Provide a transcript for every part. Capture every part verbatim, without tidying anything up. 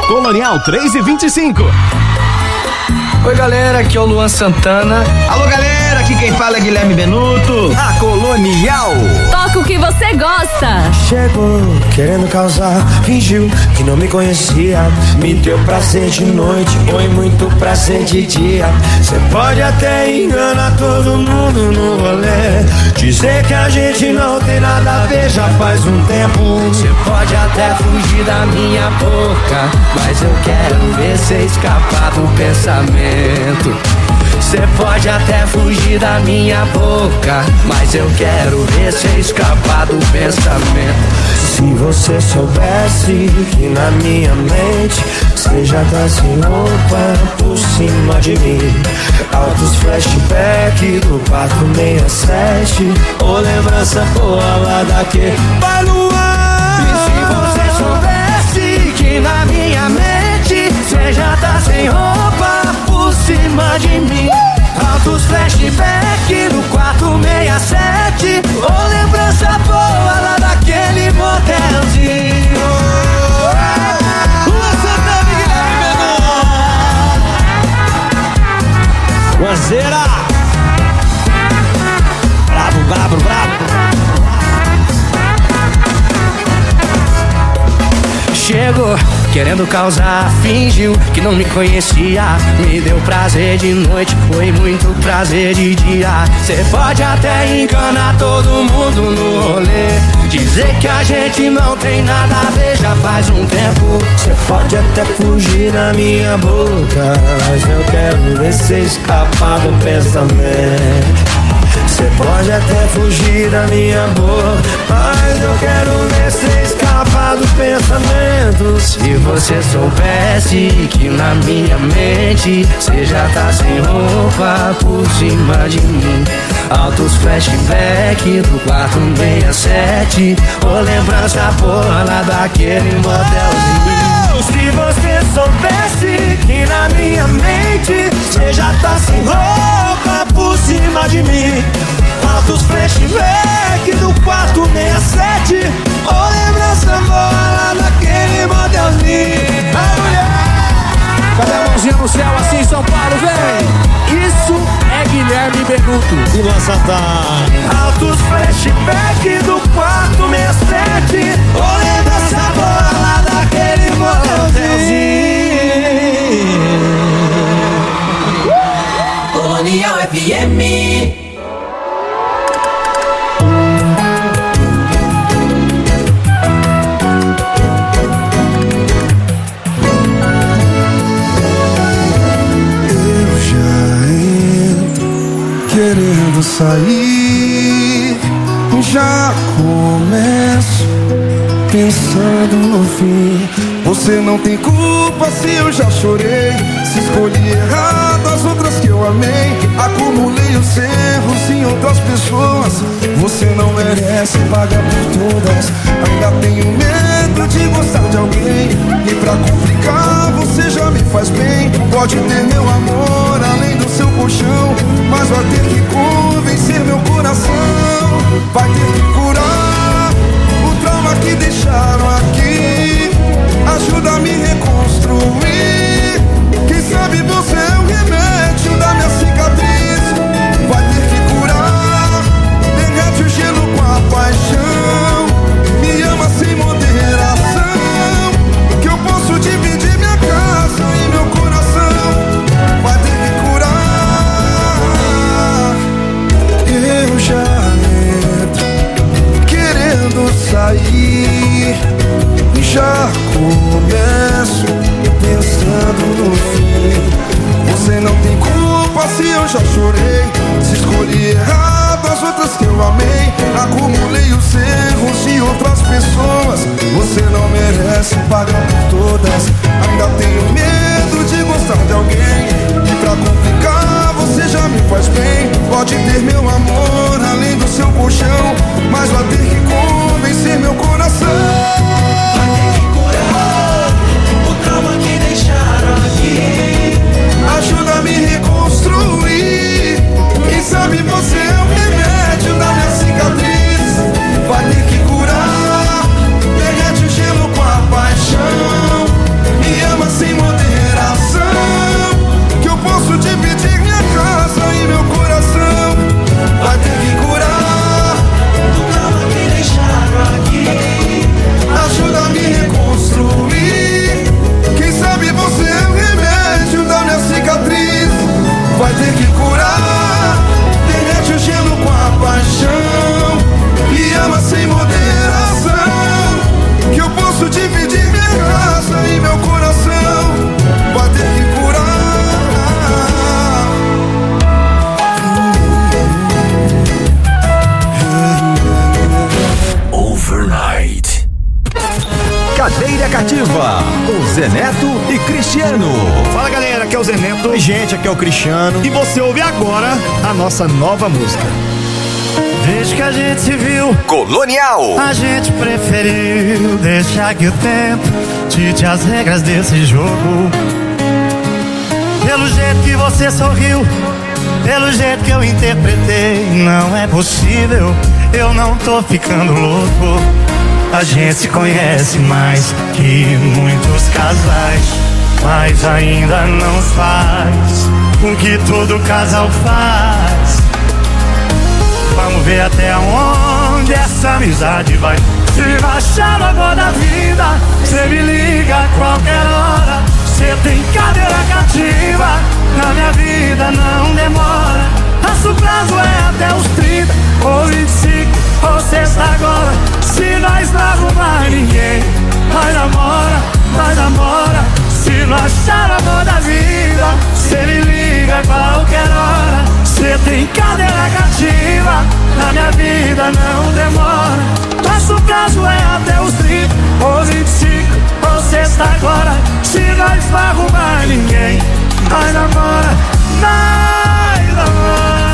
Colonial três e vinte e cinco. Oi galera, aqui é o Luan Santana. Alô galera, aqui quem fala é Guilherme Benuto. A Colonial toca o que você gosta. Chegou querendo causar, fingiu que não me conhecia. Me deu prazer de noite, foi muito prazer de dia. Cê pode até enganar todo mundo no rolê, dizer que a gente não tem nada a ver já faz um tempo. Cê pode até fugir da minha boca, mas eu quero ver cê escapar do pensamento. Cê pode até fugir da minha boca, mas eu quero ver cê escapar do pensamento. Se você soubesse que na minha mente cê já tá sem roupa por cima de mim. Altos flashback do quatro seis sete, ô lembrança boa lá daquele vai no ar. E se você soubesse que na minha mente cê já tá sem roupa por cima de mim. Altos flashback do quatro seis sete, ô lembrança boa lá daquele motelzinho. Luan Santana e Guilherme Benuto. Guazeira. Bravo, bravo, bravo. Chegou querendo causar, fingiu que não me conhecia. Me deu prazer de noite, foi muito prazer de dia. Cê pode até enganar todo mundo no rolê, dizer que a gente não tem nada a ver já faz um tempo. Cê pode até fugir da minha boca, mas eu quero ver cê escapar do pensamento. Cê pode até fugir da minha boca, mas eu quero ver cê escapar do pensamento. Se você soubesse que na minha mente cê já tá sem roupa por cima de mim. Altos flashback do quatro seis sete, ô lembrança boa lá daquele motelzinho. Se você soubesse que na minha mente cê já tá sem roupa por cima de mim. Altos flashback do quatro seis sete, ô lembrança boa lá daquele modelzinho. Ai, mulher! Cadê a mãozinha no céu assim, São Paulo, vem! Isso é Guilherme Benuto e Luan Santana. Altos flashback do quatro seis sete, ô lembrança boa lá daquele modelzinho. Colonial F M. Querendo sair, já começo pensando no fim. Você não tem culpa se eu já chorei, se escolhi errado as outras que eu amei. Acumulei os erros em outras pessoas, você não merece pagar por todas. Ainda tenho medo de gostar de alguém, e pra complicar você já me faz bem. Pode ter meu amor além do seu colchão, mas vai ter que convencer meu coração. Vai ter que curar o trauma que deixaram aqui. Ajuda a me reconstruir. Quem sabe você é o remédio da minha cicatriz. Vai ter que curar. Derrete o gelo com a paixão. Me ama sem moderação, que eu posso dividir minha casa e meu coração. Vai ter que curar. Eu já entro querendo sair, já começo pensando no fim. Você não tem culpa se eu já chorei, se escolhi errado as outras que eu amei. Acumulei os erros de outras pessoas, você não merece pagar por todas. Ainda tenho medo de gostar de alguém, e pra complicar você já me faz bem. Pode ter meu amor além do seu colchão, mas vai ter que convencer meu coração. Vai ter que curar o trauma que deixaram aqui. Ajuda a me reconstruir. Quem sabe você é o remédio da minha cicatriz. Vai ter que curar. Derrete o gelo com a paixão. Cadeira Cativa, com Zé Neto e Cristiano. Fala galera, aqui é o Zé Neto. Oi gente, aqui é o Cristiano. E você ouve agora a nossa nova música. Desde que a gente se viu, Colonial. a gente preferiu deixar que o tempo dite as regras desse jogo. Pelo jeito que você sorriu, pelo jeito que eu interpretei, não é possível, eu não tô ficando louco. A gente se conhece mais que muitos casais, mas ainda não faz o que todo casal faz. Vamos ver até onde essa amizade vai. Se achar o amor da vida, cê me liga a qualquer hora. Cê tem cadeira cativa, na minha vida não demora. Nosso prazo é até os trinta ou vinte e cinco ou sexta agora. Se nós não arrumar ninguém, nós namora, nós namora. Se não achar o amor da vida, cê me liga a qualquer hora. Cê tem cadeira cativa, na minha vida não demora. Nosso prazo é até os trinta ou vinte e cinco ou sexta agora. Se nós não arrumar ninguém, nós namora, nós namora.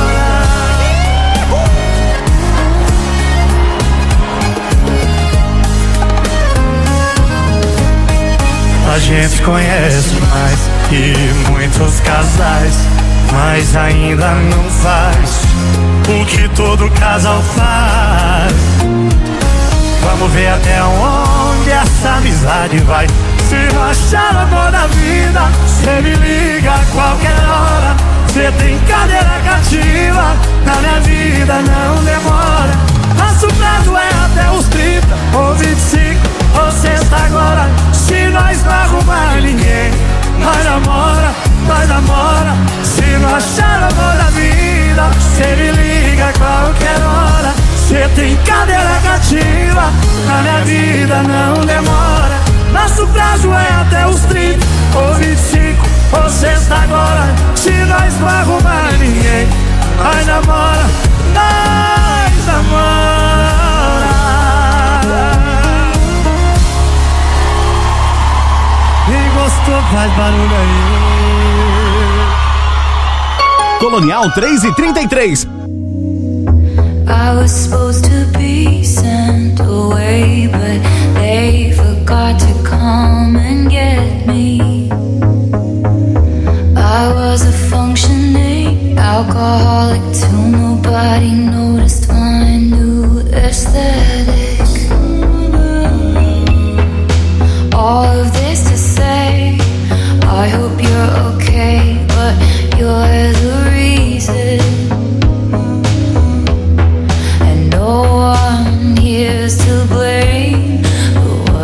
A gente conhece mais que muitos casais, mas ainda não faz o que todo casal faz. Vamos ver até onde essa amizade vai. Se não achar o amor da vida, cê me liga a qualquer hora. Cê tem cadeira cativa, na minha vida não demora. Nosso prazo é até os trinta ou vinte e cinco ou sexta agora. Se nós não arrumar ninguém, nós namora, nós namora. Se não achar o amor da vida, cê me liga a qualquer hora. Cê tem cadeira cativa, na minha vida não demora. Nosso prazo é até os trinta ou vinte e cinco ou sexta agora. Se nós não arrumar ninguém, nós namora, nós namora. Quem gostou faz barulho aí. Colonial três e trinta e três. I was supposed to be sent away, but they forgot to come and get me. I was a functioning alcoholic till nobody noticed my new aesthetic. All of this to say, I hope you're okay, but you're the reason. And no one here's to blame, but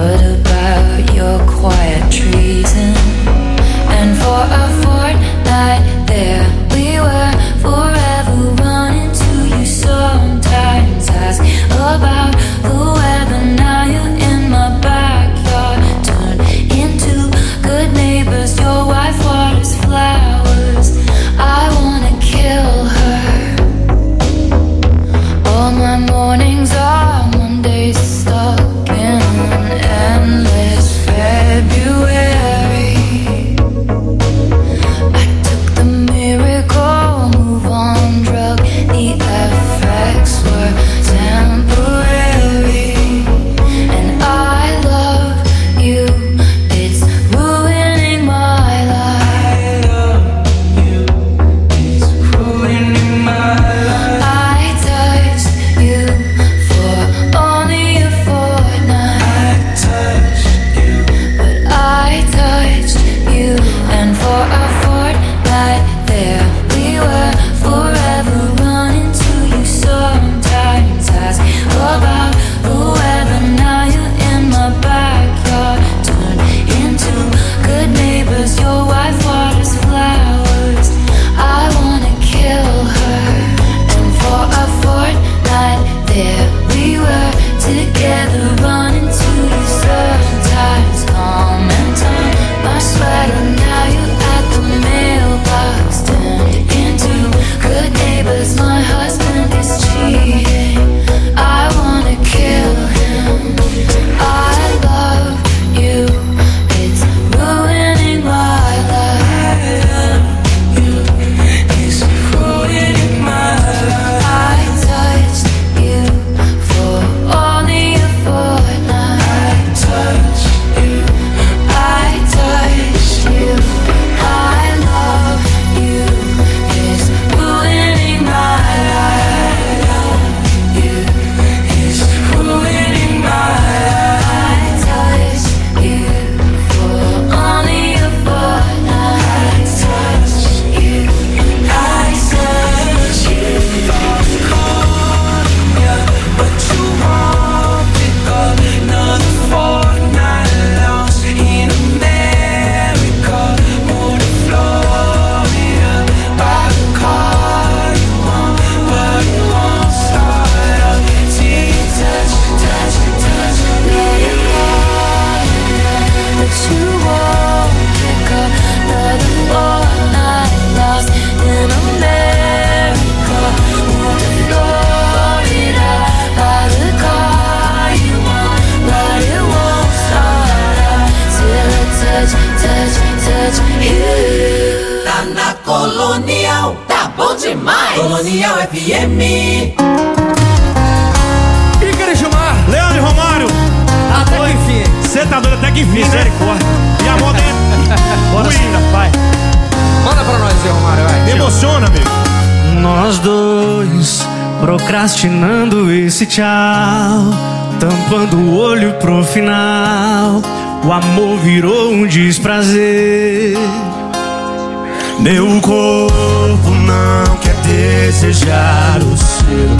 demais. Colonial F M. Ícaro Gilmar. Leandro e Romário. Até que enfim. Você tá doido até que enfim, misericórdia. E a moda é... Bora sim, vai. Manda pra nós aí, Romário, vai. Emociona, amigo. Nós dois procrastinando esse tchau, tampando o olho pro final. O amor virou um desprazer. Meu corpo não quer desejar o seu.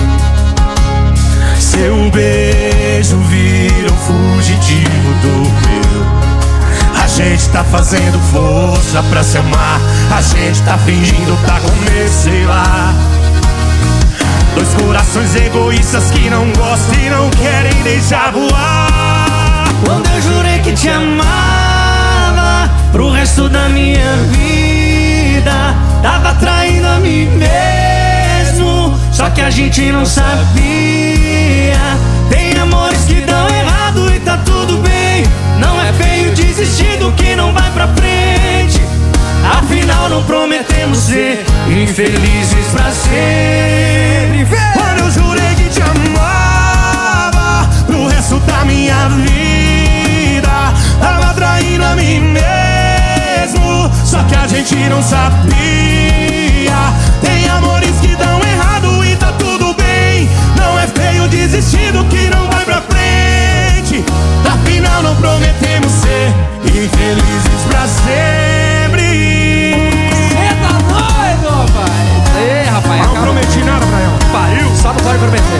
Seu beijo vira um fugitivo do meu. A gente tá fazendo força pra se amar. A gente tá fingindo tá com medo, sei lá. Dois corações egoístas que não gostam e não querem deixar voar. Quando eu jurei que te amava pro resto da minha vida, tava traindo a mim mesmo, só que a gente não sabia. Tem amores que dão errado e tá tudo bem. Não é feio desistir do que não vai pra frente. Afinal não prometemos ser infelizes pra sempre. Quando eu jurei que te amava pro resto da minha vida, tava traindo a mim mesmo, só que a gente não sabia. Tem amores que dão errado e tá tudo bem. Não é feio desistir do que não vai pra frente. Afinal não prometemos ser infelizes pra sempre. Cê tá doido, pai? Ei, rapaz, Não acaba... prometi nada pra ela. Pariu, só não pode prometer.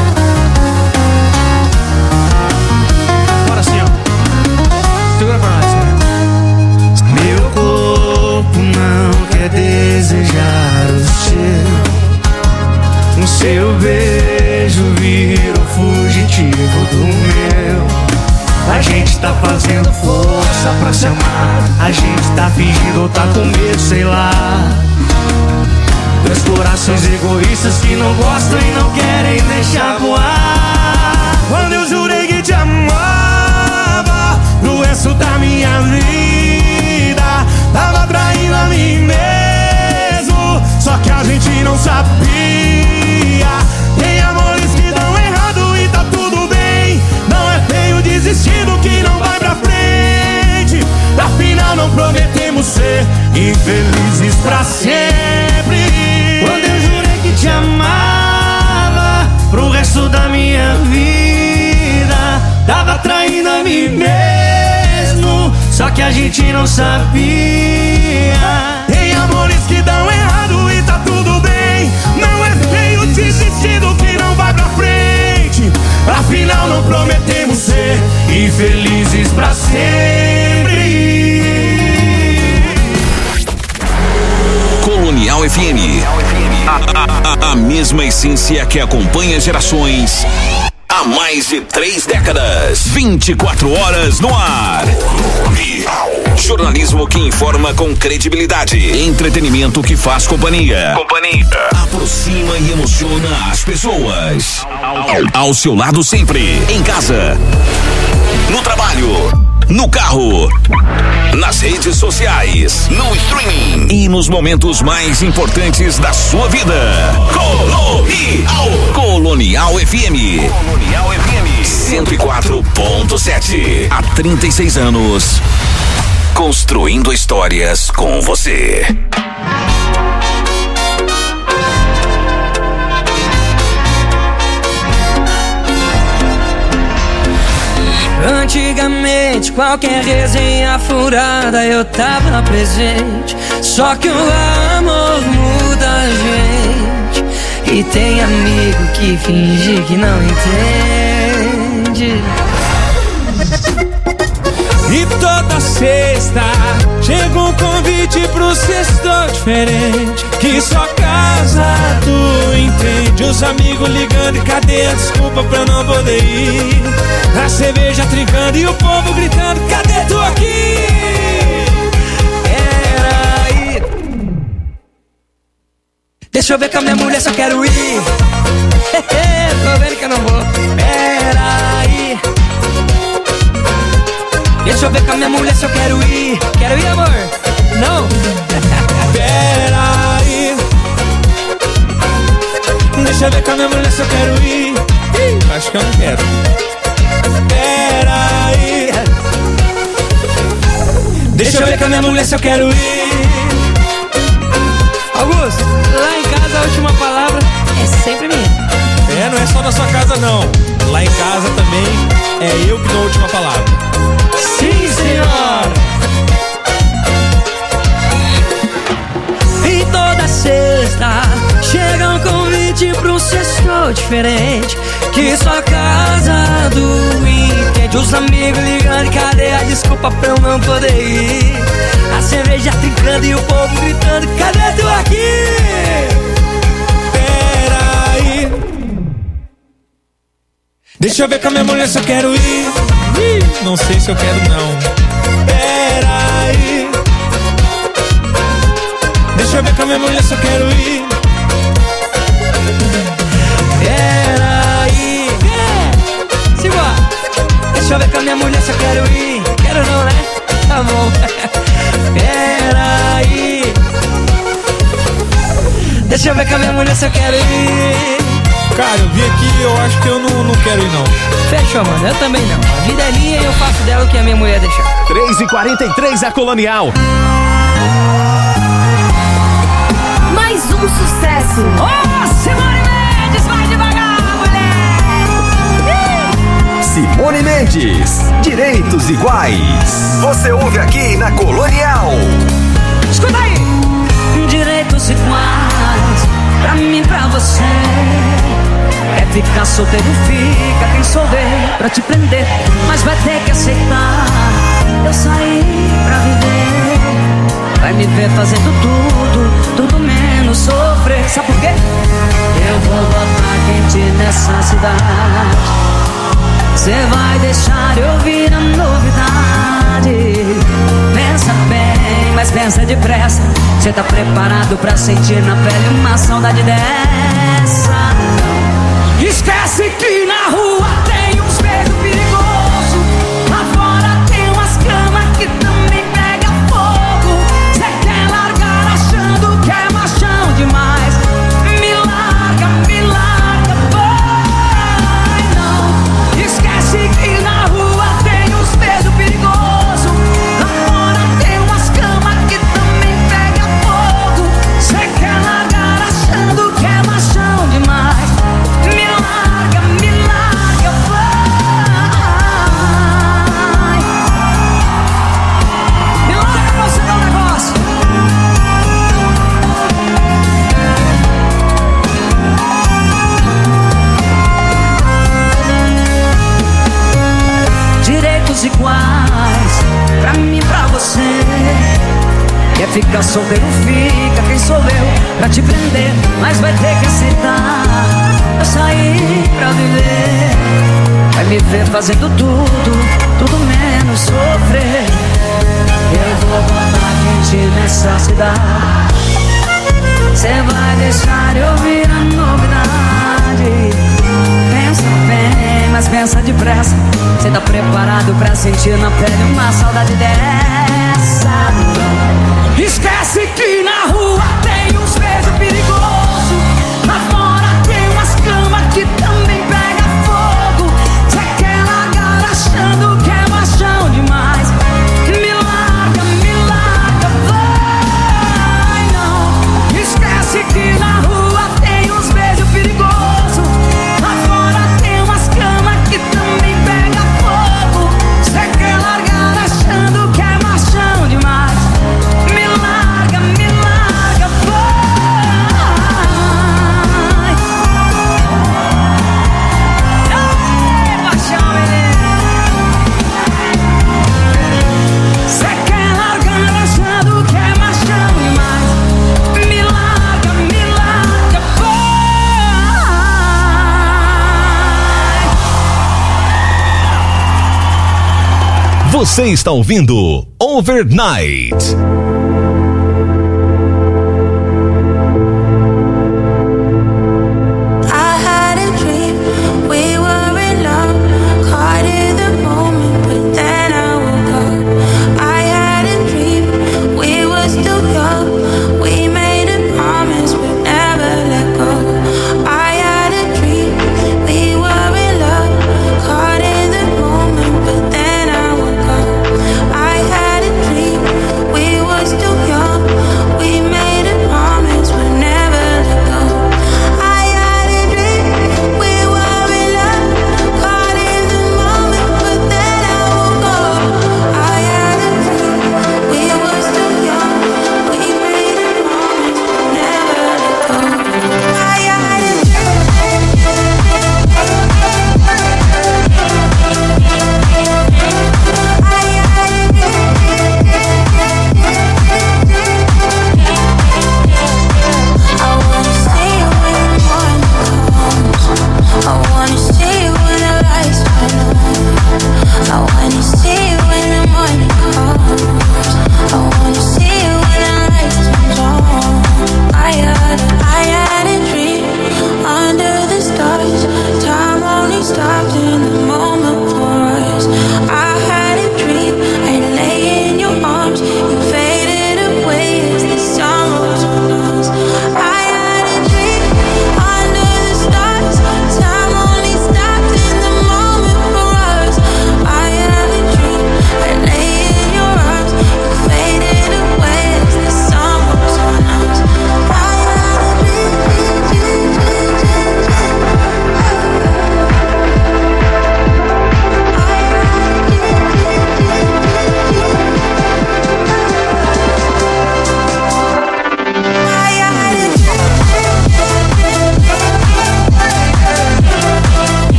Bora assim, ó. Segura pra nós, né? Meu corpo não quer desejar o seu. O seu beijo vira o fugitivo do meu. A gente tá fazendo força pra se amar. A gente tá fingindo ou tá com medo, sei lá. Dois corações egoístas que não gostam e não querem deixar voar. Quando eu jurei que te amava pro resto da minha vida, tava traindo a mim mesmo, só que a gente não sabia. Tem amores que dão errado e tá tudo bem. Não é feio desistir do que não vai pra frente. Afinal não prometemos ser infelizes pra sempre. Quando eu jurei que te amava pro resto da minha vida, tava traindo a mim mesmo, só que a gente não sabia. Tem amores que dão errado e tá tudo bem. Não é feio desistir do que não vai pra frente. Afinal não prometemos ser infelizes pra sempre. Colonial F M. A, a, a mesma essência que acompanha gerações há mais de três décadas. vinte e quatro horas no ar. Jornalismo que informa com credibilidade. Entretenimento que faz companhia. Companhia. Aproxima e emociona as pessoas. Ao, ao seu lado sempre. Em casa. No trabalho. No carro. Nas redes sociais. No streaming. E nos momentos mais importantes da sua vida. Colonial. Colonial F M. Colonial F M. cento e quatro ponto sete. Há trinta e seis anos. Construindo histórias com você. Antigamente, qualquer resenha furada eu tava presente. Só que o amor muda a gente. E tem amigo que finge que não entende. E toda sexta chega um convite pro sexto diferente, que só casado entende. Os amigos ligando e cadê a desculpa pra não poder ir? A cerveja trincando e o povo gritando, cadê tu aqui? Era aí. Deixa eu ver com a minha mulher se eu quero ir. Tô vendo que eu não vou. Pera aí. Deixa eu ver com a minha mulher se eu quero ir. Quero ir, amor? Não? Pera aí. Deixa eu ver com a minha mulher se eu quero ir. Ih, acho que eu não quero. Peraí. Deixa eu ver com a minha mulher se eu quero ir. Augusto, lá em casa a última palavra é sempre minha. É, não é só na sua casa não. Lá em casa também é eu que dou a última palavra. Sim, senhor. E toda sexta chega um convite pra um sexto diferente, que só casa do entende. Os amigos ligando, cadê a desculpa pra eu não poder ir? A cerveja trincando e o povo gritando, cadê tu aqui? Peraí. Deixa eu ver com a minha mulher se eu quero ir. Ih, não sei se eu quero não. Peraí. Deixa eu ver com a minha mulher se eu quero ir. Peraí, é. Simbora. Deixa eu ver com a minha mulher se eu quero ir. Quero não, né? Tá bom. Peraí. Deixa eu ver com a minha mulher se eu quero ir. Cara, eu vi aqui e eu acho que eu não, não quero ir não. Fechou, mano, eu também não. A vida é minha e eu faço dela o que a minha mulher deixar. três e quarenta e três a Colonial. Mais um sucesso. Ô, Simone Mendes, vai devagar, mulher. Simone Mendes, direitos iguais. Você ouve aqui na Colonial. Escuta aí. Direitos iguais, pra mim, pra você. É ficar solteiro, fica quem souber pra te prender, mas vai ter que aceitar. Eu saí pra viver. Vai me ver fazendo tudo, tudo menos sofrer. Sabe por quê? Eu vou botar quente nessa cidade. Cê vai deixar eu ouvir a novidade. Pensa bem, mas pensa depressa. Cê tá preparado pra sentir na pele uma saudade dessa? Esquece que na rua tem uns beijos perigosos. Lá fora tem umas camas que também pega fogo. Cê quer largar achando que é machão demais. Me larga, me larga, vai não. Esquece que na rua tem uns beijos perigosos. Lá fora tem umas camas que também pega fogo. Cê quer largar achando que é machão demais. Me larga, me larga, vai. Me larga pra você dar um negócio. Direitos iguais, pra mim e pra você. Quer ficar solteiro, fica quem sou eu pra te prender, mas vai ter que aceitar. Eu saí pra viver. Vai me ver fazendo tudo, tudo menos sofrer. Eu vou botar quente nessa cidade. Cê vai deixar eu ouvir a novidade. Pensa bem, mas pensa depressa. Cê tá preparado pra sentir na pele uma saudade dessa? Esquece que na rua tem uns beijos perigosos. Lá fora tem umas camas que também pega fogo. Cê quer largar achando que é machão demais. Me larga, me larga, vai não. Esquece que na rua tem uns beijos perigosos. Lá fora tem umas camas que também pega fogo. Cê quer largar achando que é machão demais. Me larga, me larga, vai. Ei, paixão, menino. Cê quer largar achando que é machão demais. Me larga, me larga, vai. Você está ouvindo Overnight. I had a dream, we were in love, caught in the moment, but then I woke up. I had a dream, we were still young, we made a promise we'd never let go. I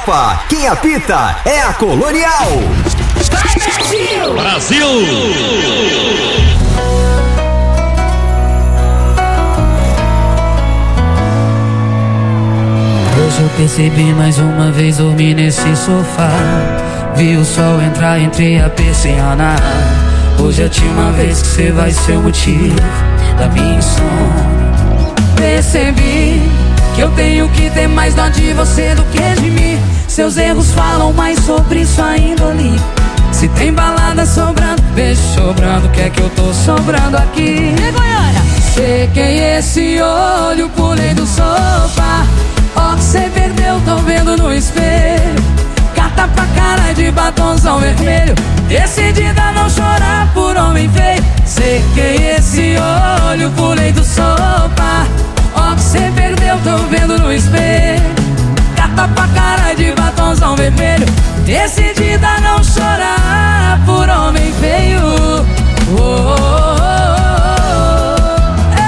Copa, quem apita é a Colonial. Brasil! Hoje eu percebi mais uma vez dormir nesse sofá. Vi o sol entrar entre a persiana. Hoje é a última vez que você vai ser o motivo da minha insônia. Percebi que eu tenho que ter mais dó de você do que de mim. Seus erros falam mais sobre sua índole. Se tem balada sobrando, beijo sobrando, quer que eu tô sobrando aqui? E Goiânia? Sequei esse olho, pulei do sofá. Ó que cê perdeu, tô vendo no espelho. Carta pra cara de batonzão vermelho. Decidida a não chorar por homem feio. Sequei esse olho, pulei do sofá. Ó que cê perdeu, tô vendo no espelho. Carta pra cara de batonzão vermelho. Decidida a não chorar por homem feio. Oh, oh, oh, oh.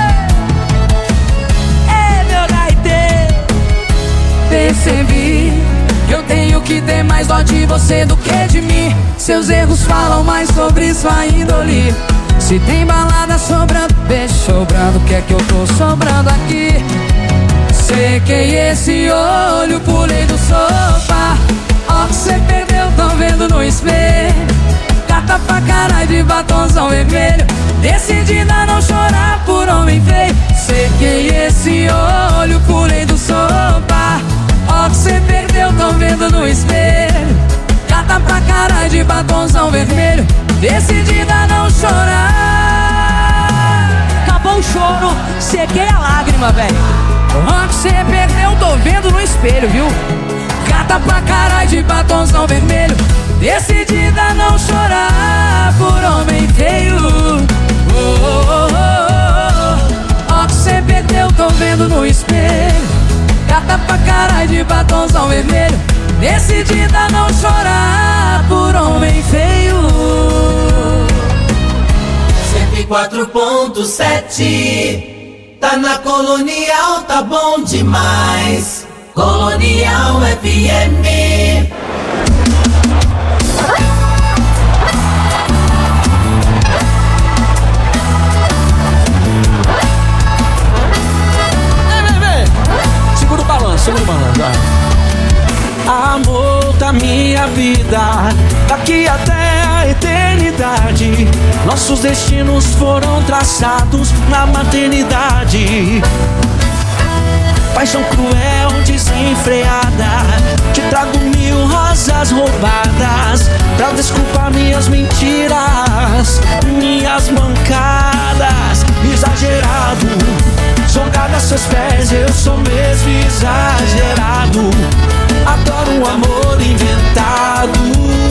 Ei, meu gaiteiro. Percebi que eu tenho que ter mais dó de você do que de mim. Seus erros falam mais sobre sua índole. Se tem balada sobrando, beijo sobrando, quer que eu tô sobrando aqui? Sequei esse olho, pulei do sofá. Ó que cê perdeu, tô vendo no espelho. Carta pra cara de batonzão vermelho. Decidida a não chorar por homem feio. Sequei esse olho, pulei do sofá. Ó que cê perdeu, tô vendo no espelho. Carta pra cara de batonzão vermelho. Decidida a não chorar. Acabou o choro, sequei a lágrima, velho. Ó que cê perdeu, tô vendo no espelho, viu? Carta pra cara de batonzão vermelho. Decidida a não chorar por homem feio. Oh, oh, oh, oh. Ó que cê perdeu, tô vendo no espelho. Carta pra cara de batonzão vermelho. Decidida a não chorar por homem feio. cento e quatro ponto sete. Tá na Colonial, tá bom demais. Colonial F M. Segura o balanço, segura o balanço. Amor da minha vida, daqui até a eternidade, nossos destinos foram traçados na maternidade. Paixão cruel, desenfreada, te trago mil rosas roubadas pra desculpar minhas mentiras, minhas mancadas. Exagerado, jogado a seus pés, eu sou mesmo exagerado. Adoro um amor inventado.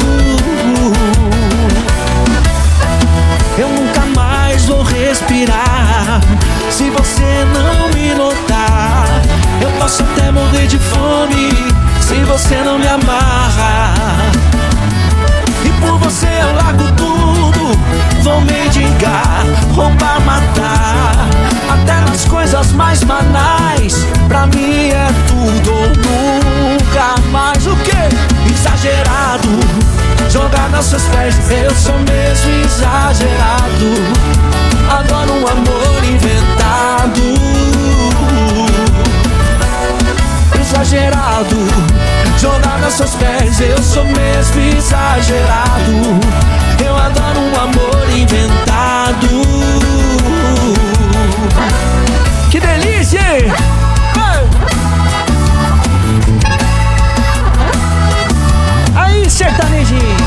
Eu nunca mais vou respirar se você não me notar. Eu posso até morrer de fome se você não me amarra. E por você eu largo tudo, vou mendigar, roubar, matar. Até nas coisas mais banais, pra mim é tudo ou nunca mais. O quê? Exagerado, jogado aos seus pés, eu sou mesmo exagerado. Adoro um amor inventado. Exagerado, jogado aos seus pés, eu sou mesmo exagerado. Eu adoro um amor inventado. Que delícia! Hey! Aí, sertanejinho!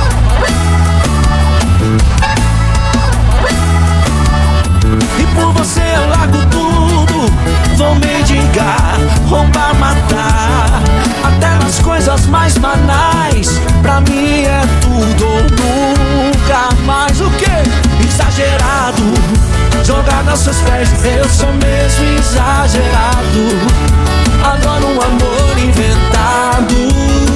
E por você eu largo tudo, vou mendigar, roubar, matar. Até nas coisas mais banais, pra mim é tudo ou nunca mais. O quê? Exagerado, jogado aos seus pés, eu sou mesmo exagerado. Adoro um amor inventado.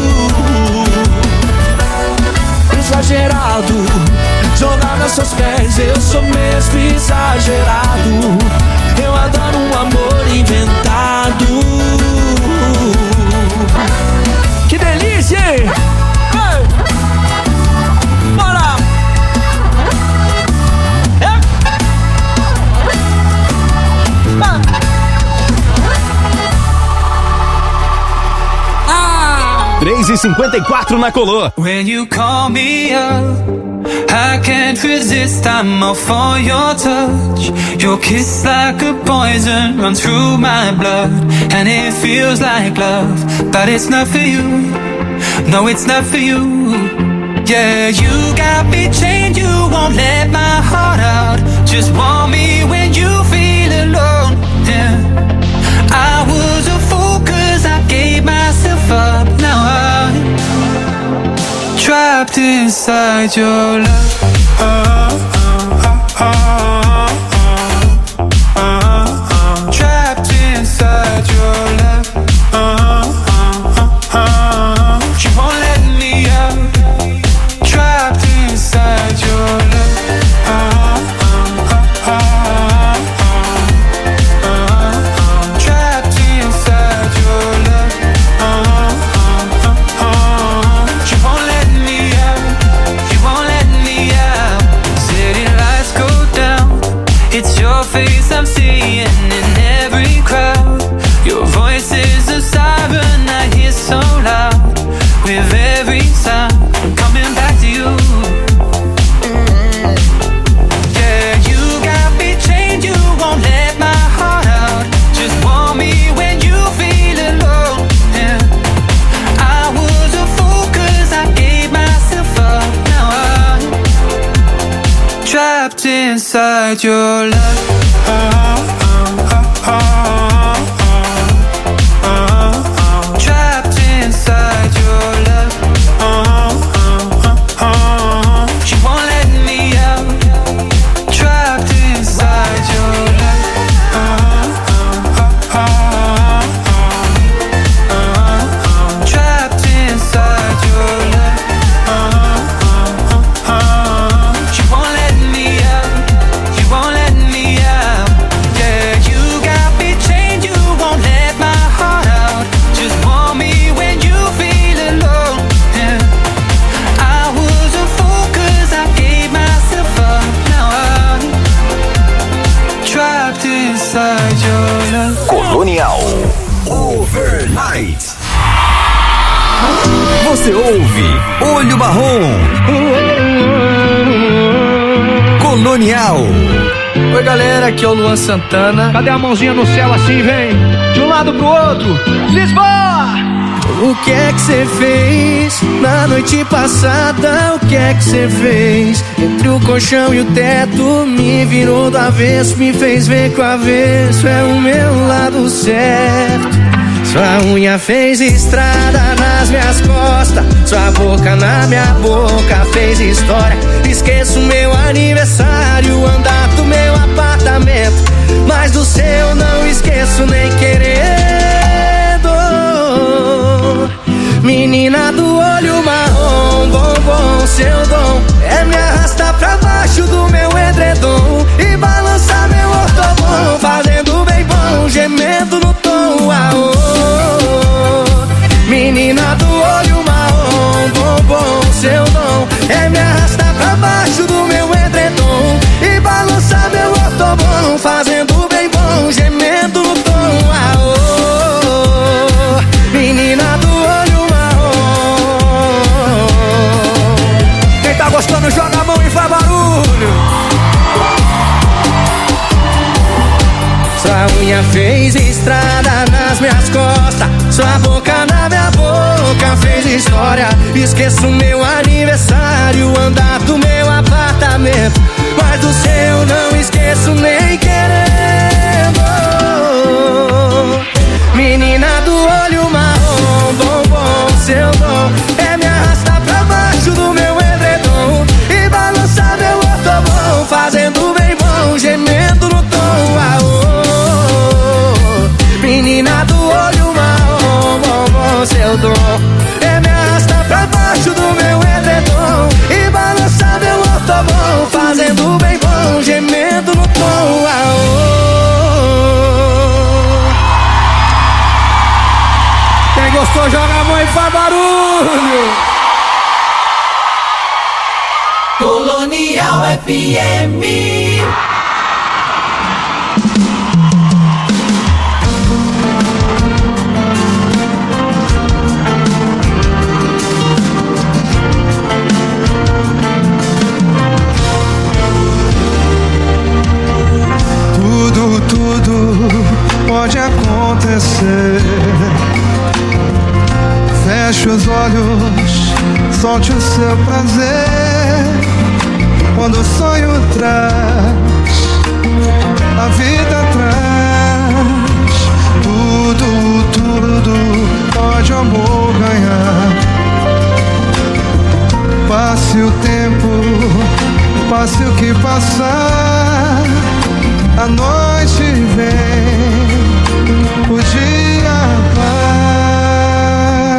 Exagerado, jogado aos seus pés, eu sou mesmo exagerado. Eu adoro um amor inventado. Que delícia! seis e cinquenta e quatro na Colô. When you call me up, I can't resist, I'm all for your touch. Your kiss like a poison runs through my blood, and it feels like love, but it's not for you. No, it's not for you. Yeah, you got me chained, you won't let my heart out. Just want me when you feel alone. Yeah, I was a fool cause I gave myself up. Now I'm trapped inside your love. Oh, oh, oh, oh, oh, oh, oh. Trapped inside your love. Oh, oh, oh, oh. You won't let me out. Trapped inside your love. Oh, oh, oh, oh, oh, oh. Trapped inside your love. Oh, oh, oh, oh. You won't let me out. You won't let me out. City lights go down. It's your face I'm seeing in every crowd. Your voice is a siren I hear so loud. With every sound, I'm coming back to you. Yeah, you got me chained, you won't let my heart out. Just want me when you feel alone. Yeah, I was a fool cause I gave myself up. Now I'm trapped inside your love. Oh, oh, oh, oh, oh, oh, oh. Trapped inside your love. Oh, oh, oh, oh. You won't let me out. Trapped inside your love. Oh, oh, oh, oh, oh, oh. Trapped inside your love. Oh, oh, oh, oh. You won't let me out. You won't let me out. Yeah, you got me chained, you won't let my heart out. Just want me when you feel alone. Yeah, I was a fool cause I gave myself up. Now I'm trapped inside your love. Colonial Overnight. Você ouve Olho Marrom. Colonial. Oi galera, aqui é o Luan Santana. Cadê a mãozinha no céu assim, vem? De um lado pro outro. Lisboa! O que é que você fez na noite passada? O que é que você fez? Entre o colchão e o teto, me virou do avesso, me fez ver que o avesso é o meu lado certo. Sua unha fez estrada nas minhas costas, sua boca na minha boca fez história. Esqueço meu aniversário, andar do meu apartamento, mas do seu não esqueço nem querendo. Menina do olho marrom, bombom, seu dom é me arrastar pra baixo do meu edredom e balançar meu ortobom, fazendo bem bom, gemendo no tom. Aô, menina do olho marrom, bombom, seu dom é me arrastar pra baixo do meu edredom e balançar meu ortobom, fazendo bem bom, gemendo no tom. Aô, menina do olho marrom. Quem tá gostando joga a mão e faz barulho. Sua unha fez estrada nas minhas costas, sua boca na minha boca fez história. Esqueço meu aniversário, andar do meu apartamento, mas do seu não esqueço nem querendo. Menina do olho marrom, bombom, seu dom é me arrastar pra baixo do meu edredom e balançar meu ortobom, fazendo bem bom, gemendo no tom. Aô, menina do olho marrom, bombom, seu dom é me arrastar pra baixo do meu edredom e balançar meu ortobom, fazendo bem bom, gemendo no tom. Aô, quem gostou joga a mão e faz barulho. Colonial F M. meu prazer. Quando o sonho traz, a vida traz. Tudo, tudo pode o amor ganhar. Passe o tempo, passe o que passar, a noite vem, o dia vai.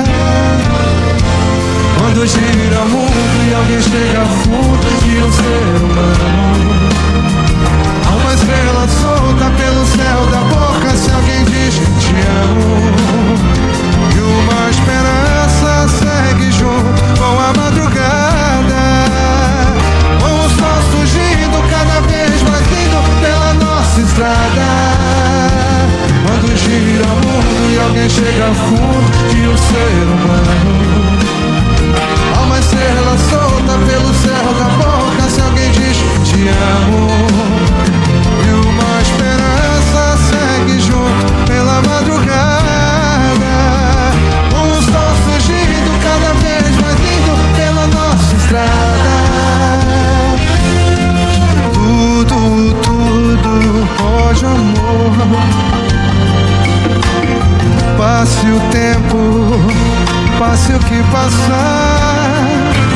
Quando gira o mundo e alguém chega a fundo de um ser humano, há uma estrela solta pelo céu da boca se alguém diz te amo. E uma esperança segue junto com a madrugada, com o sol surgindo cada vez mais lindo pela nossa estrada. Quando gira o mundo e alguém chega a fundo de um ser humano, há uma estrela solta pelo céu da boca se alguém diz te amo. E uma esperança segue junto pela madrugada, com o sol surgindo cada vez mais lindo pela nossa estrada. Tudo, tudo pode amor. Passe o tempo, passe o que passar.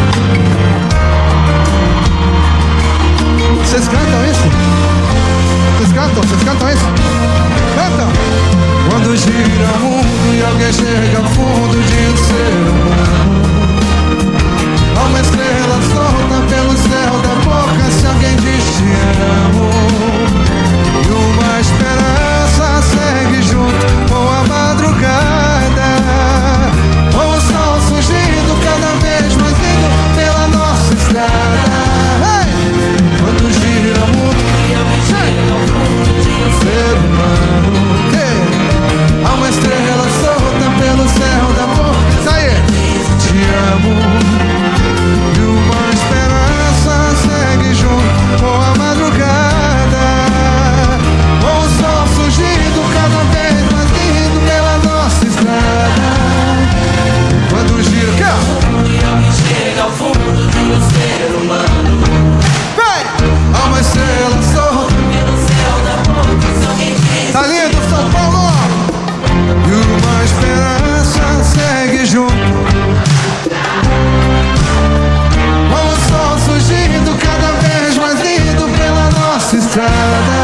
Vocês cantam isso? Vocês cantam? Vocês cantam isso? Cantam! Quando gira o mundo e alguém chega ao fundo de um ser humano, há uma estrela solta pelo céu da boca se alguém diz te amo. E uma esperança segue junto com a madrugada, com o sol surgindo cada vez mais lindo pela nossa estrada. Hey! Quando gira o mundo e alguém chega ao fundo de um ser humano, hey! Há uma estrela solta pelo céu da boca, sai! Te amo. E uma esperança segue junto com a madrugada, com o sol surgindo cada vez mais lindo pela nossa estrada. Quando gira, que chega ao fundo de um ser humano, hey! Há uma estrela solta pelo céu da boca. Tá lindo São Paulo! E uma esperança segue junto, com o sol surgindo cada vez mais lindo pela nossa estrada.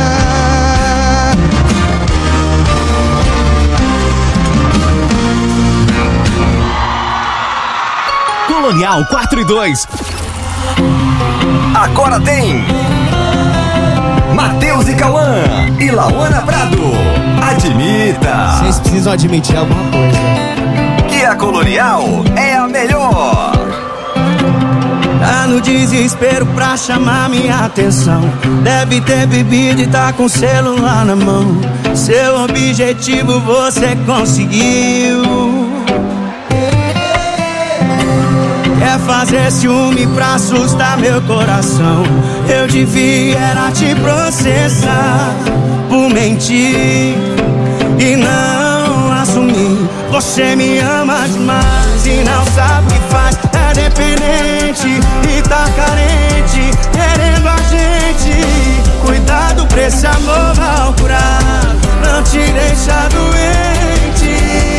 Colonial quatro e dois. Agora tem Matheus e Cauã e Lauana Prado. Admita. Vocês precisam admitir alguma coisa. Que a Colonial é a melhor. Tá no desespero pra chamar minha atenção. Deve ter bebido e tá com o celular na mão. Seu objetivo você conseguiu. Quer fazer ciúme pra assustar meu coração. Eu devia era te processar por mentir e não assumir. Você me ama demais e não sabe o que faz. É dependente e tá carente, querendo a gente. Cuidado pra esse amor mal curado não te deixa doente.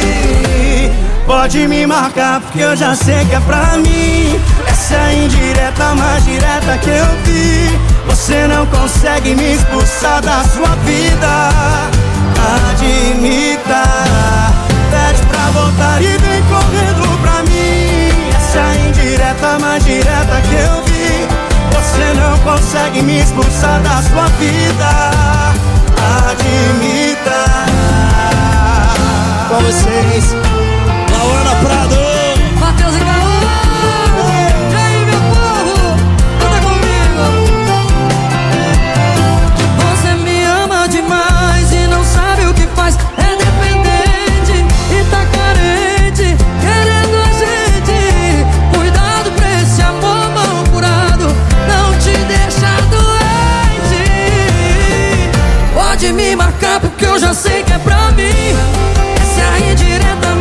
Pode me marcar porque eu já sei que é pra mim. Essa é a indireta mais direta que eu vi. Você não consegue me expulsar da sua vida. Admita. Pede pra voltar e vem correndo pra mim. Essa é a indireta mais direta que eu vi. Você não consegue me expulsar da sua vida. Admita. Com vocês, Lauana Prado, Matheus e Cauã. E aí, meu povo, canta comigo. Você me ama demais e não sabe o que faz. É dependente e tá carente, querendo a gente. Cuidado pra esse amor mal curado não te deixa doente. Pode me marcar porque eu já sei que é pra mim. Essa é a indireta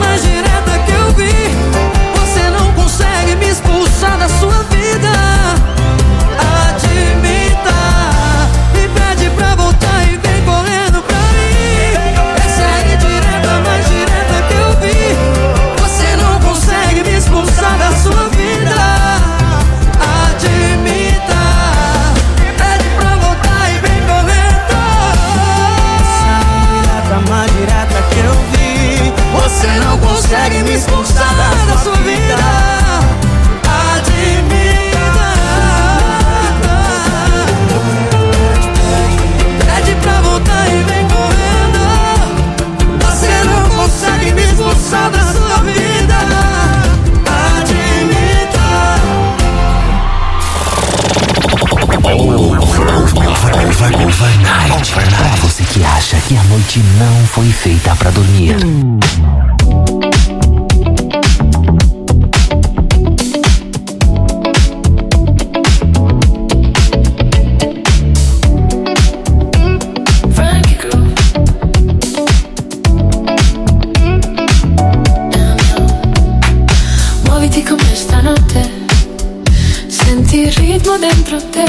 noite. Pra você que acha que a noite não foi feita pra dormir. Il ritmo dentro te,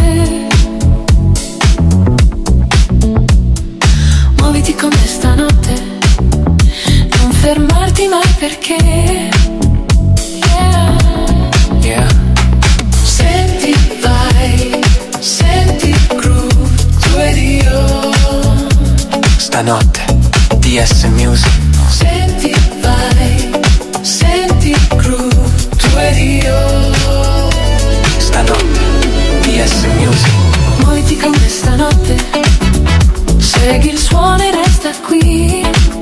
muoviti come stanotte, non fermarti mai perché yeah. Yeah. Senti, vai, senti il groove, tu ed io. Stanotte, D S Music. Senti, vai, senti il groove, tu ed io. Stanotte, D S Music. Muoviti con me stanotte, segui il suono e resta qui.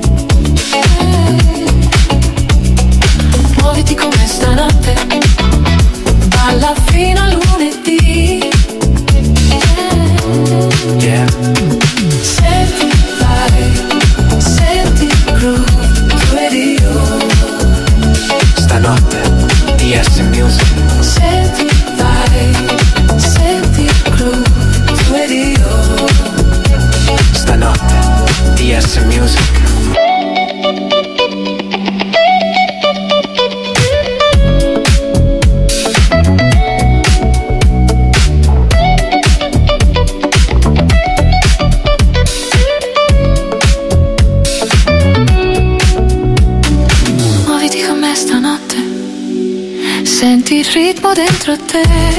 eh. Muoviti con me stanotte, balla fino a lunedì. eh. Yeah. Senti, vai, senti il groove, tu ed io. Stanotte, D S Music. Senti, senti il groove, tu ed io. Stanotte, D S Music. Muoviti con me stanotte, senti il ritmo dentro te.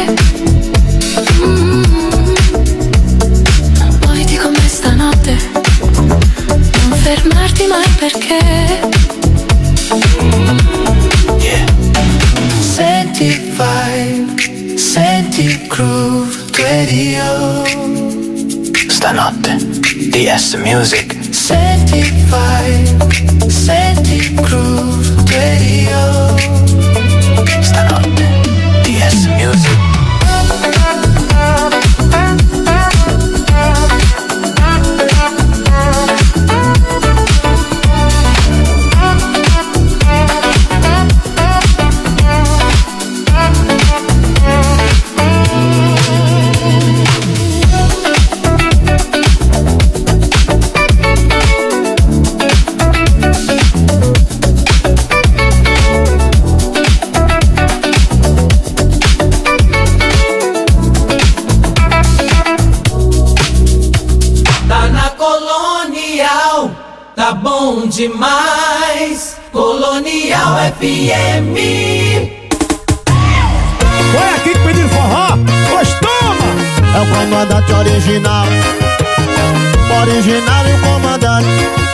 Mm. Muoviti con me stanotte, non fermarti mai perché yeah. Senti il vibe, senti il groove, tu ed io. Stanotte, D S Music. Senti il vibe, senti il groove, tu ed io. Stanotte, D S Music. Tá bom demais, Colonial F M. Foi aqui que pediram forró? Pois toma! É o comandante original, original e o comandante.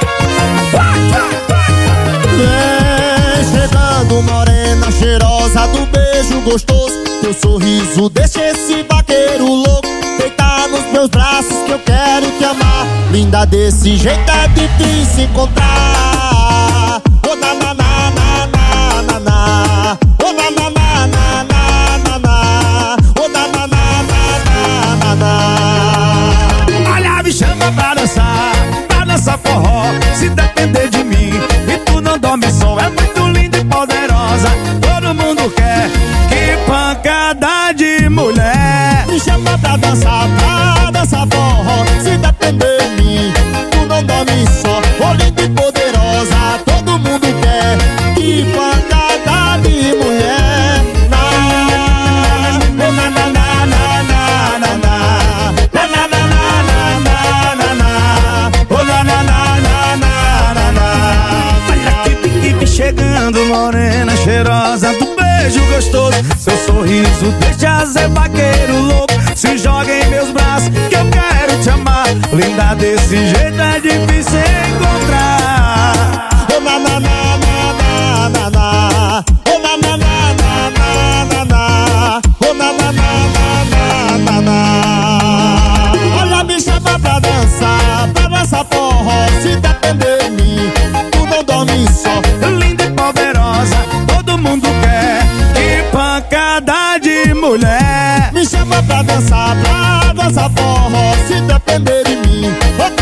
Vem chegando morena cheirosa do beijo gostoso. Teu sorriso deixa esse vaqueiro louco deitar nos meus braços que eu quero te amar. Linda desse jeito é difícil encontrar. Oh na na na na na na na. Oh na na na na na na na. Oh na na na na na na na. Olha, me chama pra dançar, pra dançar forró. Se depender de mim e tu não dorme só, é muito linda e poderosa. Todo mundo quer, que pancada de mulher. Me chama pra dançar, pra dançar forró. Se depender de mim, tu não dorme só. Oh, linda e poderosa, todo mundo quer. Que pancada de mulher. Na, oh, na, na, na, na, na, na, na. Na, na, na, na, na, na, na, na. Oh, na, na, na, na, na, na, na. Olha que pique chegando, morena cheirosa do beijo gostoso. Seu sorriso deixa ser vaqueiro louco. Se joga em meus braços que eu quero te amar. Linda desse jeito é difícil encontrar. Oh na na na na na na. Oh na na na na na na. Oh na na na na na na. Olha, me chama pra dançar, pra dançar forró. Se depender de mim, tu não dorme só. Linda e poderosa, todo mundo quer. Que pancada de mulher. Me chama pra dançar, pra dançar forró. Se depender de mim,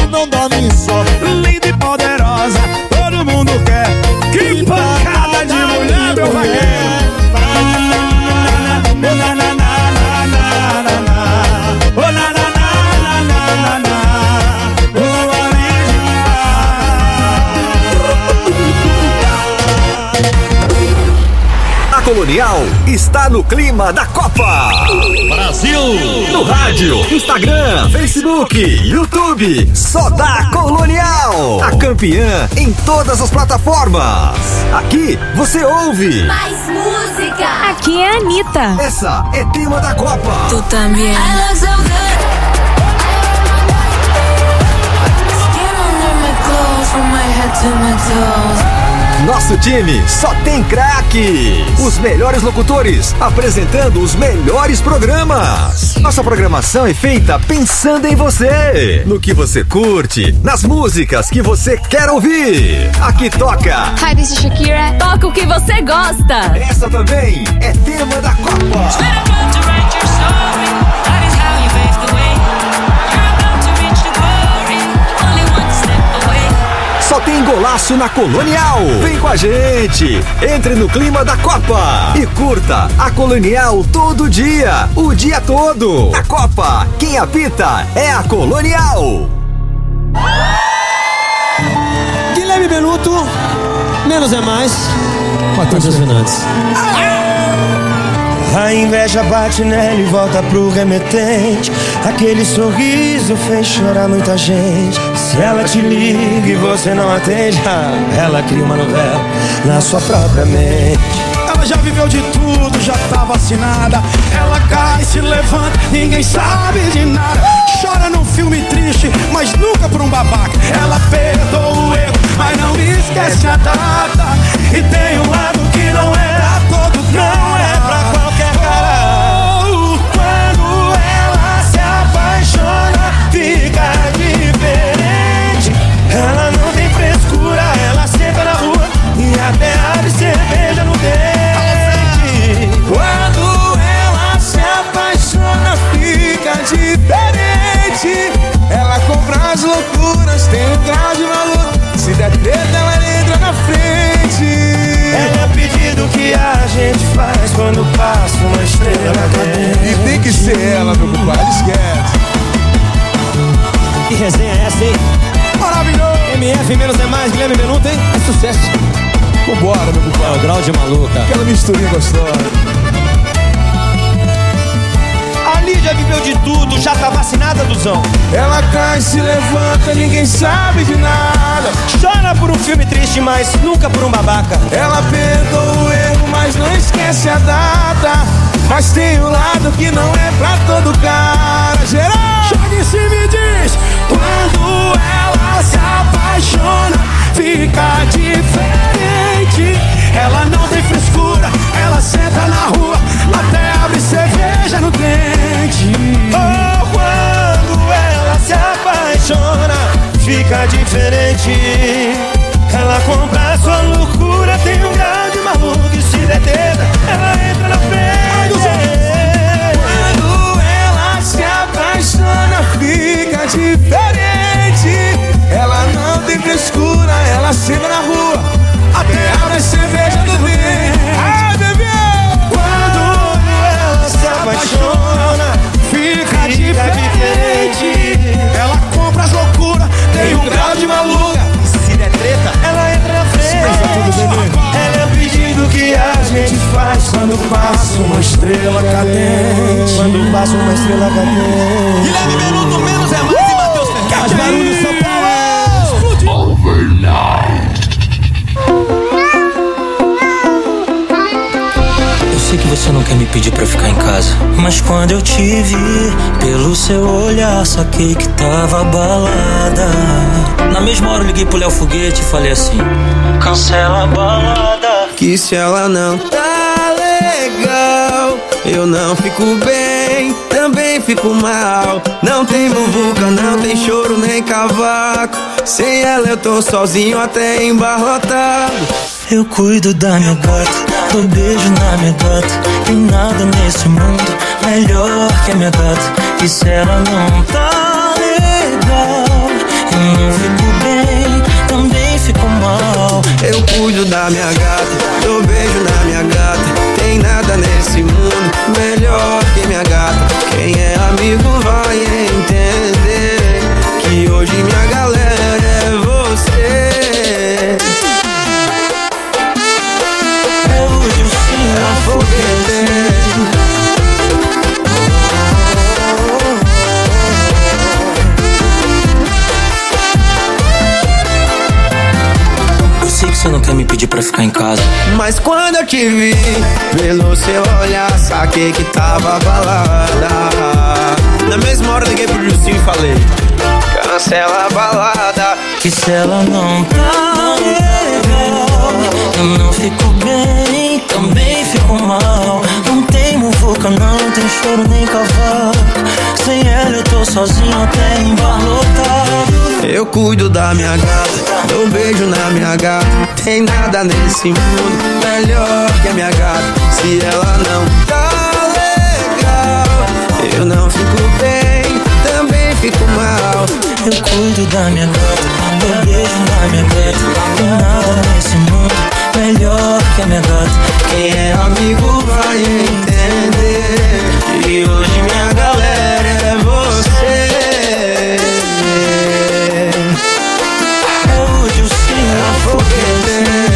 Colonial está no clima da Copa. Brasil! No rádio, Instagram, Facebook, YouTube, só dá Colonial. A campeã em todas as plataformas. Aqui você ouve Mais música. Aqui é a Anitta. Essa é tema da Copa. Tu também. Nosso time só tem craques. Os melhores locutores apresentando os melhores programas. Nossa programação é feita pensando em você, no que você curte, nas músicas que você quer ouvir. Aqui toca Hi, this is Shakira. Toca o que você gosta. Essa também é tema da Copa. Só tem golaço na Colonial. Vem com a gente. Entre no clima da Copa e curta a Colonial todo dia, o dia todo. A Copa, quem apita é a Colonial. Guilherme Benuto, menos é mais. Matheus Fernandes. A inveja bate nela e volta pro remetente. Aquele sorriso fez chorar muita gente. Se ela te liga e você não atende, ela cria uma novela na sua própria mente. Ela já viveu de tudo, já tá vacinada. Ela cai, se levanta, ninguém sabe de nada. Chora num filme triste, mas nunca por um babaca. Ela perdoa o erro, mas não esquece a data. E tem um lado que não é pra todo, não é pra qualquer cara. Oh, quando ela se apaixona, fica diferente. Ela não tem frescura, ela senta na rua e até abre cerveja no dente. Quando ela se apaixona, fica diferente. Ela compra as loucuras, tem um grau de valor. Se der treta, ela entra na frente. É o pedido que a gente faz quando passa uma estrela cadente. E tem que ser ela, meu compadre, esquece. Que resenha é essa, hein? Maravilhoso! M F menos é mais, Guilherme Benuto, hein? É sucesso. Vambora, meu compadre. É o grau de maluca. Aquela misturinha gostosa. A Lídia viveu de tudo, já tá vacinada, Duzão. Ela cai, se levanta, ninguém sabe de nada. Chora por um filme triste, mas nunca por um babaca. Ela perdoa o erro, mas não esquece a data. Mas tem um lado que não é pra todo cara. Geral, joga em cima e diz: quando ela se apaixona, fica diferente. Ela não tem frescura, ela senta na rua, até abre cerveja no dente. Oh, quando ela se apaixona, fica diferente. Ela compra a sua loucura, tem um grau de maluco e se detenta, ela entra na frente. Quando ela se apaixona, fica diferente. Ela não tem frescura, ela senta na rua, até abre cerveja do dente. Ai, bebê! Quando ela se apaixona, fica diferente. Ela compra as loucuras, tem um grau de maluca. Se der treta, ela entra na frente. Ela é o pedido que a gente faz quando passa uma estrela cadente. Quando passa uma estrela cadente. Guilherme Benuto, menos é mais, e Matheus Fernandes. Barulho São Paulo! Eu sei que você não quer me pedir pra ficar em casa, mas quando eu te vi, pelo seu olhar, saquei que tava balada. Na mesma hora eu liguei pro Léo Foguete e falei assim: cancela a balada. Que se ela não tá legal, eu não fico bem, também fico mal. Não tem muvuca, não tem choro nem cavaco. Sem ela eu tô sozinho até embarrotado. Eu cuido da minha gata, dou beijo na minha gata. Tem nada nesse mundo melhor que a minha gata. E se ela não tá legal, eu não fico bem, também fico mal. Eu cuido da minha gata, dou beijo na minha gata. Tem nada nesse mundo melhor que minha gata. Quem é amigo vai entender que hoje minha galera é você. É o Dilcinho, você não quer me pedir pra ficar em casa? Mas quando eu te vi, pelo seu olhar, saquei que tava abalada. Na mesma hora liguei pro Justinho e falei: cancela a balada. Que se ela não tá legal, eu não fico bem, também fico mal. Não tem muvuca, não tem choro nem cavalo. Sem ela eu tô sozinho até em bar lotado. Eu cuido da minha gata, dou um beijo na minha gata. Tem nada nesse mundo melhor que a minha gata. Se ela não tá legal, eu não fico bem, também fico mal. Eu cuido da minha gata, dou beijo na minha gata. Tem nada nesse mundo melhor que a minha gata. Quem é amigo vai entender. E hoje minha galera é você. Hoje o Senhor foguete.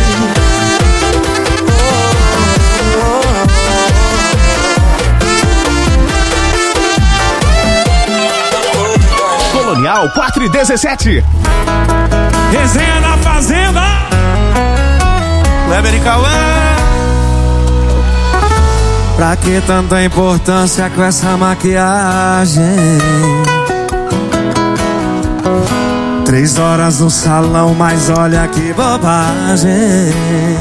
Colonial quatro e dezessete. Resenha na Fazenda. Kleber e Cauã. Pra que tanta importância com essa maquiagem? Três horas no salão, mas olha que bobagem.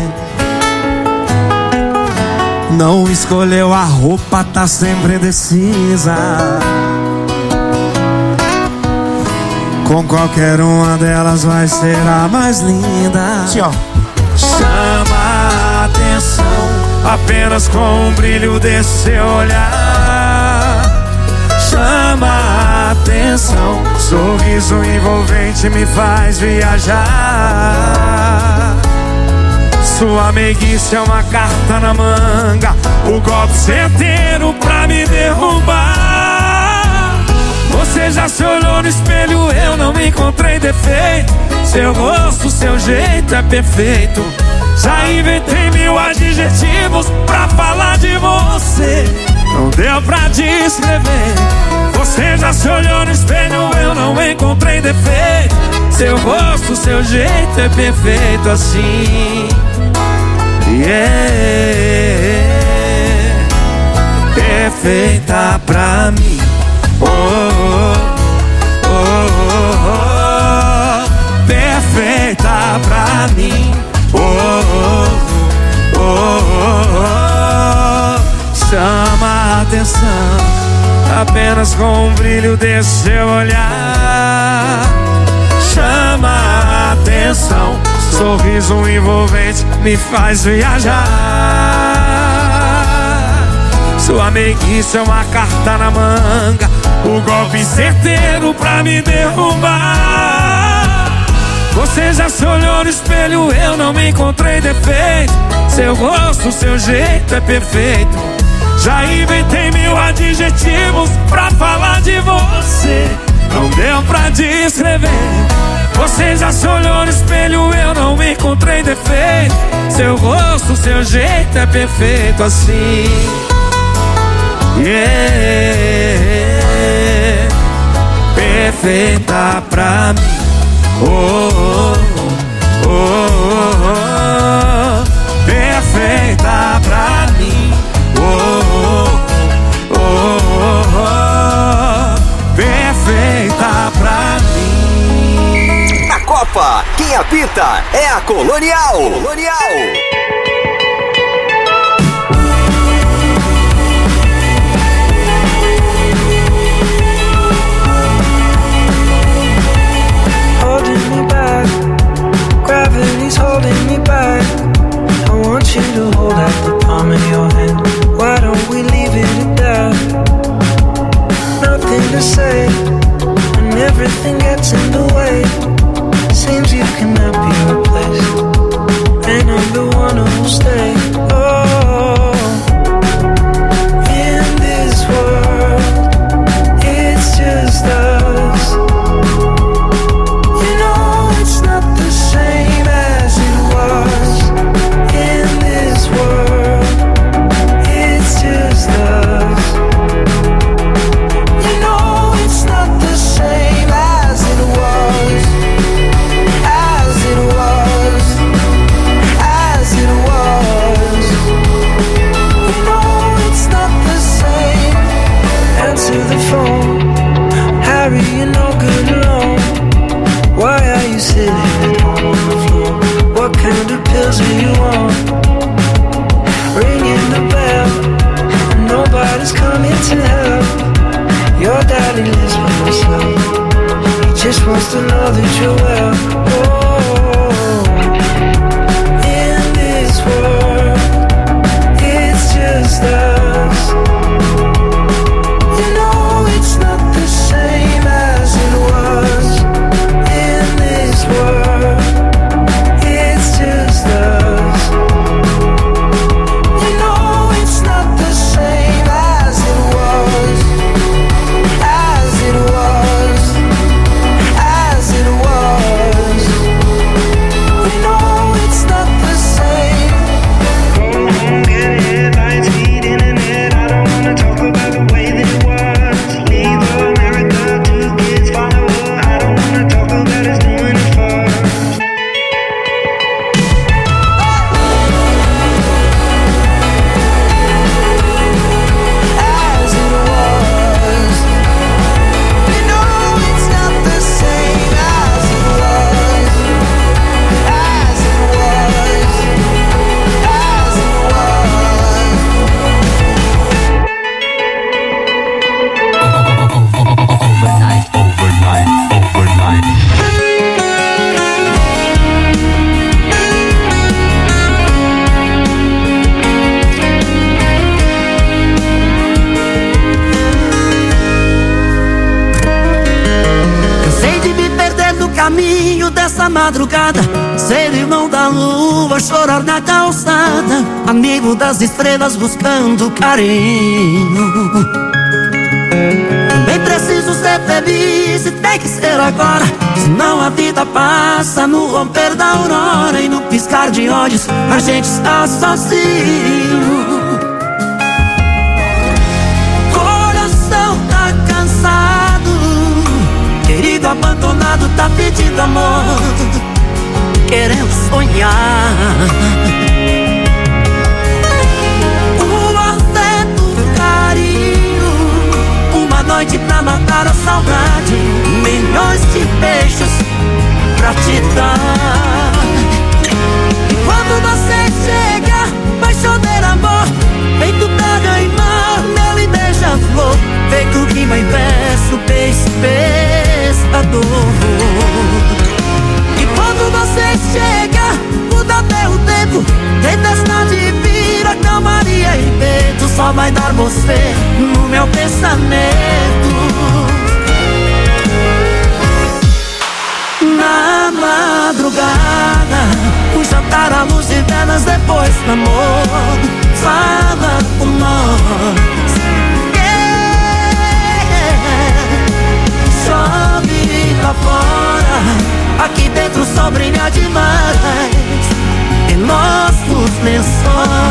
Não escolheu a roupa, tá sempre indecisa. Com qualquer uma delas vai ser a mais linda. Sim, ó. Chama a atenção apenas com o brilho desse seu olhar. Chama a atenção, sorriso envolvente me faz viajar. Sua meiguice é uma carta na manga, o golpe certeiro pra me derrubar. Você já se olhou no espelho, eu não encontrei defeito. Seu rosto, seu jeito é perfeito. Já inventei mil adjetivos pra falar de você. Não deu pra descrever. Você já se olhou no espelho, eu não encontrei defeito. Seu rosto, seu jeito é perfeito assim. Yeah. Perfeita pra mim. Oh, oh, oh, oh, oh. Perfeita pra mim. Oh, oh, oh, oh, oh. Chama a atenção apenas com o brilho desse seu olhar. Chama a atenção, sorriso envolvente me faz viajar. Sua meiguice é uma carta na manga, o golpe certeiro pra me derrubar. Você já se olhou no espelho, eu não me encontrei defeito. Seu rosto, seu jeito é perfeito. Já inventei mil adjetivos pra falar de você. Não deu pra descrever. Você já se olhou no espelho, eu não me encontrei defeito. Seu rosto, seu jeito é perfeito assim. Yeah. Perfeita pra mim. Oh, oh, oh, oh, oh. Perfeita pra mim. Oh, oh, oh, oh, oh. Perfeita pra mim. Na Copa, quem apita é a Colonial. Colonial. Gravity's holding me back. I want you to hold out the palm of your hand. Why don't we leave it at that? Nothing to say when everything gets in the way. Seems you cannot be replaced, and I'm the one who will stay. Oh, in this world, it's just us. You know it's not the same as it was. In this world, it's just us. You know it's not the same as it was. As it was. just to know that you're well. Oh, in this world, it's just us. You know it's not the same as it was. In this world, it's just us. You know it's not the same as it was. As it was. As it was. You know it's not the same. Go home, get headlines, feed internet. I don't wanna talk about the way that it was. Leave America, two kids follow her. I don't wanna talk about us doing it first. As it was. You know it's not the same as it was. As it was. As it was. Overnight, overnight, overnight. Cansei de me perder no caminho dessa madrugada, ser irmão da lua, chorar na calçada, amigo das estrelas buscando carinho. Também preciso ser feliz e tem que ser agora, senão a vida passa no romper da aurora e no piscar de olhos a gente está sozinho. Coração tá cansado, querido abandonado tá pedindo amor, querendo sonhar. O afeto, o carinho, uma noite pra matar a saudade, milhões de beijos pra te dar. E quando você chega, vai chover amor, feito pega e mar, mel e beija-flor, feito rima em verso, beijo, pescador. E quando você chega, muda até o tempo, tempestade vira calmaria e vento, só vai dar você no meu pensamento. Na madrugada, o jantar à luz de velas, depois do amor, fala com nós. Yeah. Chove lá fora, aqui dentro o sol brilha demais, e nossos lençóis